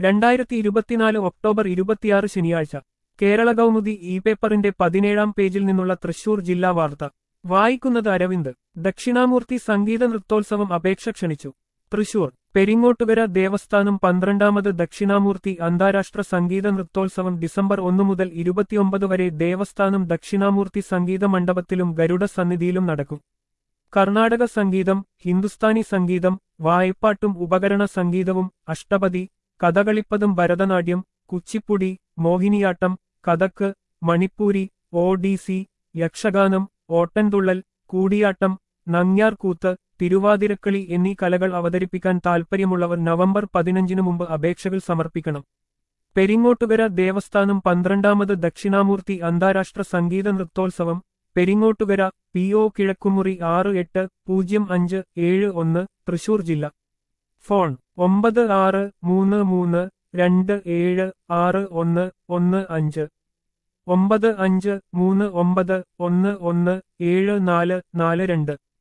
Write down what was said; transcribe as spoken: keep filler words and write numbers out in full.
രണ്ടായിരത്തി ഇരുപത്തിനാല് ഒക്ടോബർ ഇരുപത്തിയാറ് ശനിയാഴ്ച കേരള കൗമുദി ഇ പേപ്പറിന്റെ പതിനേഴാം പേജിൽ നിന്നുള്ള തൃശൂർ ജില്ലാ വാർത്ത വായിക്കുന്നത് അരവിന്ദ്. ദക്ഷിണാമൂർത്തി സംഗീത നൃത്തോത്സവം അപേക്ഷ ക്ഷണിച്ചു. തൃശൂർ പെരിങ്ങോട്ടുകര ദേവസ്ഥാനം പന്ത്രണ്ടാമത് ദക്ഷിണാമൂർത്തി അന്താരാഷ്ട്ര സംഗീത നൃത്തോത്സവം ഡിസംബർ ഒന്ന് മുതൽ ഇരുപത്തിയൊമ്പത് വരെ ദേവസ്ഥാനം ദക്ഷിണാമൂർത്തി സംഗീത മണ്ഡപത്തിലും ഗരുഡ സന്നിധിയിലും നടക്കും. കർണാടക സംഗീതം, ഹിന്ദുസ്ഥാനി സംഗീതം, വായ്പ്പാട്ടും ഉപകരണ സംഗീതവും, അഷ്ടപതി, കഥകളിപ്പദം, ഭരതനാട്യം, കുച്ചിപ്പുടി, മോഹിനിയാട്ടം, കഥക്ക്, മണിപ്പൂരി, ഒഡീസി, യക്ഷഗാനം, ഓട്ടൻതുള്ളൽ, കൂടിയാട്ടം, നങ്ങ്യാർകൂത്ത്, തിരുവാതിരക്കളി എന്നീ കലകൾ അവതരിപ്പിക്കാൻ താൽപ്പര്യമുള്ളവർ നവംബർ പതിനഞ്ചിനു മുമ്പ് അപേക്ഷകൾ സമർപ്പിക്കണം. പെരിങ്ങോട്ടുകര ദേവസ്ഥാനം പന്ത്രണ്ടാമത് ദക്ഷിണാമൂർത്തി അന്താരാഷ്ട്ര സംഗീത നൃത്തോത്സവം പെരിങ്ങോട്ടുകര പി ഒ കിഴക്കുമുറി ആറ് എട്ട് പൂജ്യം അഞ്ച് ഏഴ് ഒന്ന് തൃശൂർ ജില്ല. ഫോൺ ഒമ്പത് ആറ് മൂന്ന് മൂന്ന് രണ്ട് ഏഴ് ആറ് ഒന്ന് ഒന്ന് അഞ്ച് ഒമ്പത് അഞ്ച് മൂന്ന് ഒമ്പത് ഒന്ന് ഒന്ന് ഏഴ് നാല് നാല് രണ്ട്.